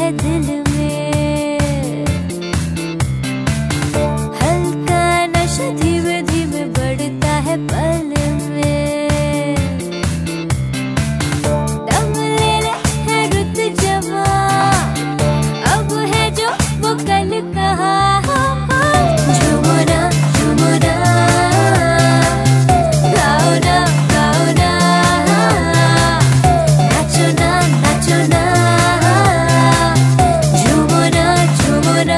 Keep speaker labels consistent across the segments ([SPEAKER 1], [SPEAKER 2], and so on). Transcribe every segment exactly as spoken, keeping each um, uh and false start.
[SPEAKER 1] है दिल में, हल्का नशा धीमे धीमे बढ़ता है पल में। दम ले ले है रुत जवा, अब है जो वो कल कहा। झूमो ना झूमो ना, गाओ ना गाओ ना, नाचो ना नाचो ना, झूमो ना झूमो ना।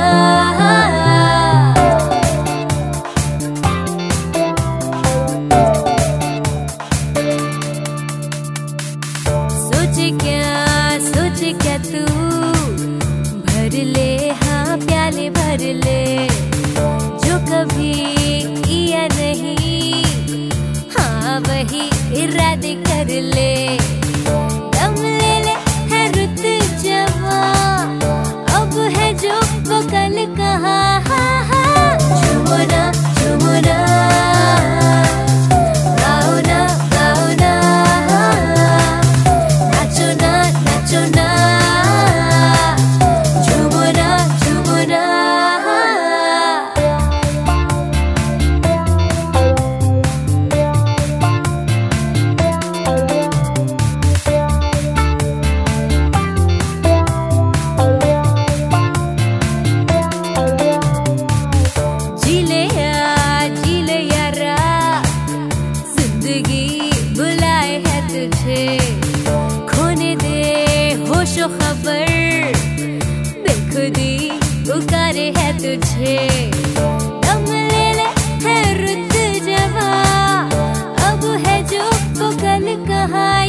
[SPEAKER 1] सोचे क्या सोचे क्या तू, भर ले हाँ प्याले भर ले, जो कभी किया नहीं हाँ वही इरादे कर ले। दम ले ले है रुत जवा, अब है जो वो कल कहा। झूमो ना झूमो ना, गाओ ना गाओ ना, नाचो ना नाचो ना, झूमो ना झूमो ना। जी ले या जी ले यारा, जिंदगी बुलाए है तुझे, खोने दे होशो खबर, बेखुदी पुकारे है तुझे। दम ले ले है रुत जवा, अब है जो वो कल कहा।